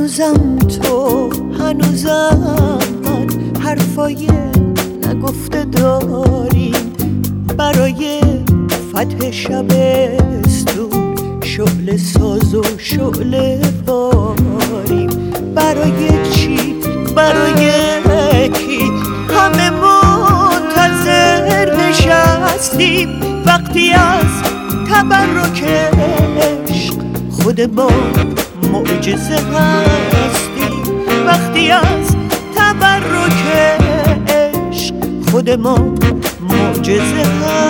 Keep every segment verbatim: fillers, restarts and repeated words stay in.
هنوزم تو، هنوزم من حرفای نگفته داریم. برای فتح شبستون شعله ساز و شعله باریم. برای چی؟ برای کی؟ همه منتظر نشستیم وقتی از تبرک عشق خود ما معجزه هستیم. وقتی از تبرک عشق خود ما معجزه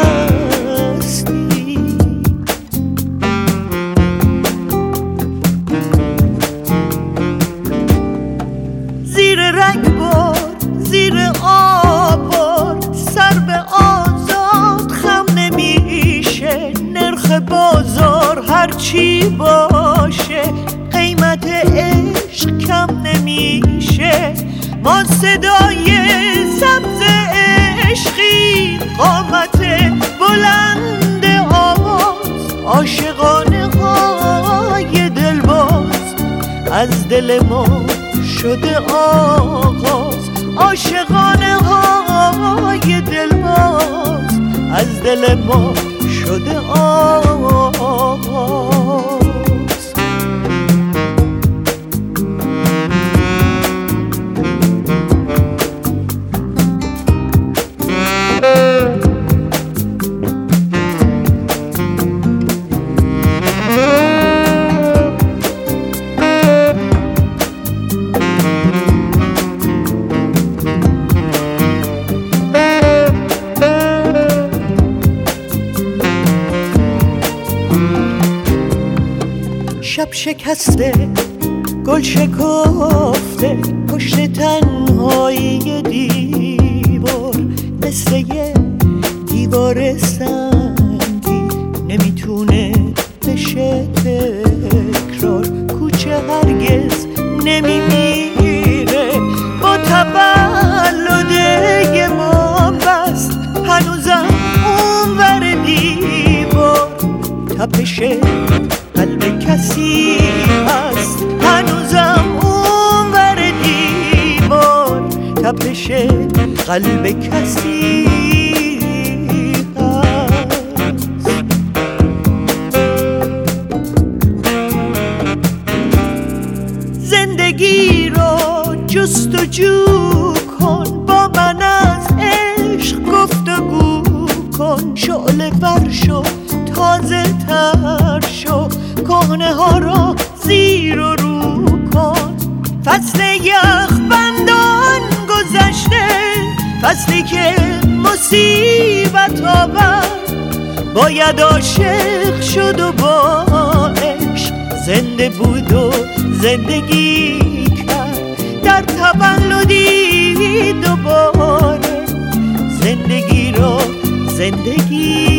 هستیم. زیر رگبار، زیر آبار، سر به آزاد خم نمیشه. نرخ بازار هرچی باشه، قیمت عشق کم نمیشه. ما صدای سبز عشقی، قامت بلند آواز، عاشقانه های دلباز. از دل ما شده آغاز، عاشقانه های دلباز. از دل ما شده آغاز. شب شکسته، گل شکافته، پشت تنهایی دیوار. مثل یه دیوار سنگی نمیتونه بشه تکرار. کوچه هرگز نمیمیره با تولد ما بست. هنوزم اونور دیوار تپش قلب کسی هست. هنوزم اونور دیوار تپش قلب کسی هست. زندگی رو جستجو کن، با من از عشق گفتگو کن. شعله بر شو، تازه تر شو، کهنه ها را زیر و رو کن. فصل یخبندان گذشته، فصلی که مصیبت آورد. باید عاشق شد و با عشق زنده بود و زندگی کرد. در تولدی دوباره زندگی را زندگی